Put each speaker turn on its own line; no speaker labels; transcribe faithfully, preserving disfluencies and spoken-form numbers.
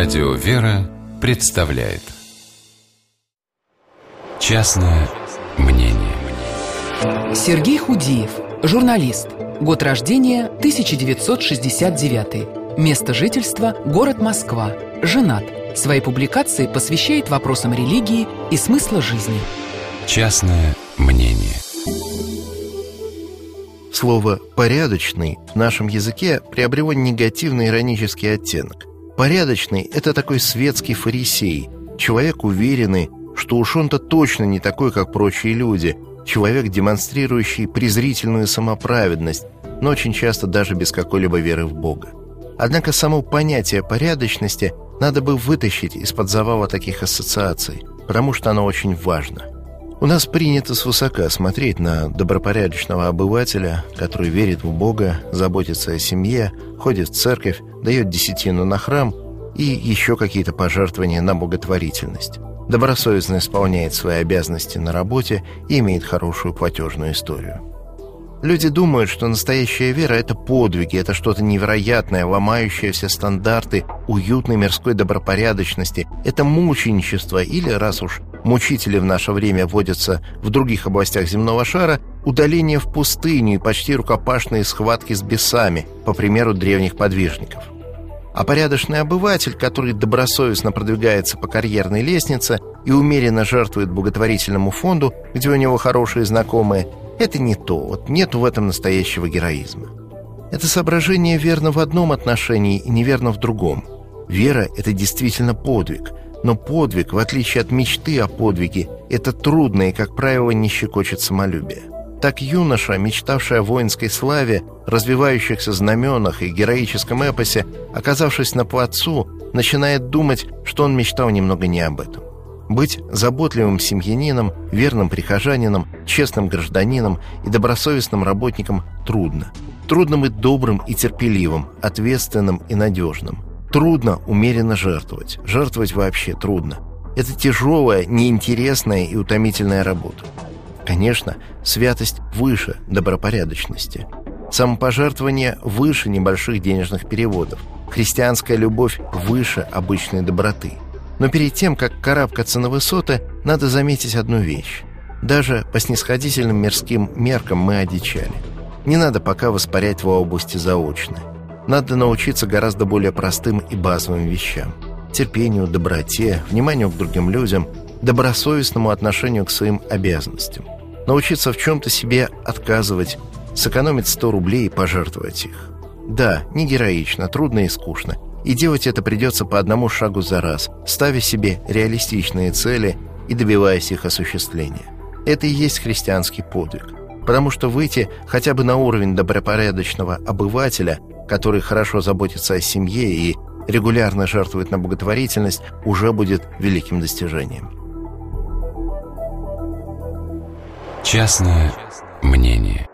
Радио «Вера» представляет «Частное мнение».
Сергей Худиев, журналист. Год рождения тысяча девятьсот шестьдесят девятый. Место жительства – город Москва. Женат. Свои публикации посвящает вопросам религии и смысла жизни.
Частное мнение.
Слово «порядочный» в нашем языке приобрело негативный иронический оттенок. Порядочный – это такой светский фарисей, человек уверенный, что уж он-то точно не такой, как прочие люди, человек, демонстрирующий презрительную самоправедность, но очень часто даже без какой-либо веры в Бога. Однако само понятие порядочности надо бы вытащить из-под завала таких ассоциаций, потому что оно очень важно. У нас принято свысока смотреть на добропорядочного обывателя, который верит в Бога, заботится о семье, ходит в церковь, дает десятину на храм и еще какие-то пожертвования на благотворительность. Добросовестно исполняет свои обязанности на работе и имеет хорошую платежную историю. Люди думают, что настоящая вера – это подвиги, это что-то невероятное, ломающее все стандарты уютной мирской добропорядочности, это мученичество или, раз уж мучители в наше время водятся в других областях земного шара, удаление в пустыню и почти рукопашные схватки с бесами, по примеру древних подвижников. А порядочный обыватель, который добросовестно продвигается по карьерной лестнице и умеренно жертвует благотворительному фонду, где у него хорошие знакомые, это не то, вот нет в этом настоящего героизма. Это соображение верно в одном отношении и неверно в другом. Вера – это действительно подвиг, но подвиг, в отличие от мечты о подвиге, это трудно и, как правило, не щекочет самолюбие. Так юноша, мечтавший о воинской славе, развивающихся знаменах и героическом эпосе, оказавшись на плацу, начинает думать, что он мечтал немного не об этом. Быть заботливым семьянином, верным прихожанином, честным гражданином и добросовестным работником трудно. Трудно быть добрым и терпеливым, ответственным и надежным. Трудно умеренно жертвовать. Жертвовать вообще трудно. Это тяжелая, неинтересная и утомительная работа. Конечно, святость выше добропорядочности. Самопожертвование выше небольших денежных переводов. Христианская любовь выше обычной доброты. Но перед тем, как карабкаться на высоты, надо заметить одну вещь. Даже по снисходительным мирским меркам мы одичали. Не надо пока воспарять в области заочной. Надо научиться гораздо более простым и базовым вещам. Терпению, доброте, вниманию к другим людям, добросовестному отношению к своим обязанностям. Научиться в чем-то себе отказывать, сэкономить сто рублей и пожертвовать их. Да, не героично, трудно и скучно. И делать это придется по одному шагу за раз, ставя себе реалистичные цели и добиваясь их осуществления. Это и есть христианский подвиг. Потому что выйти хотя бы на уровень добропорядочного обывателя, который хорошо заботится о семье и регулярно жертвует на благотворительность, уже будет великим достижением.
Частное мнение.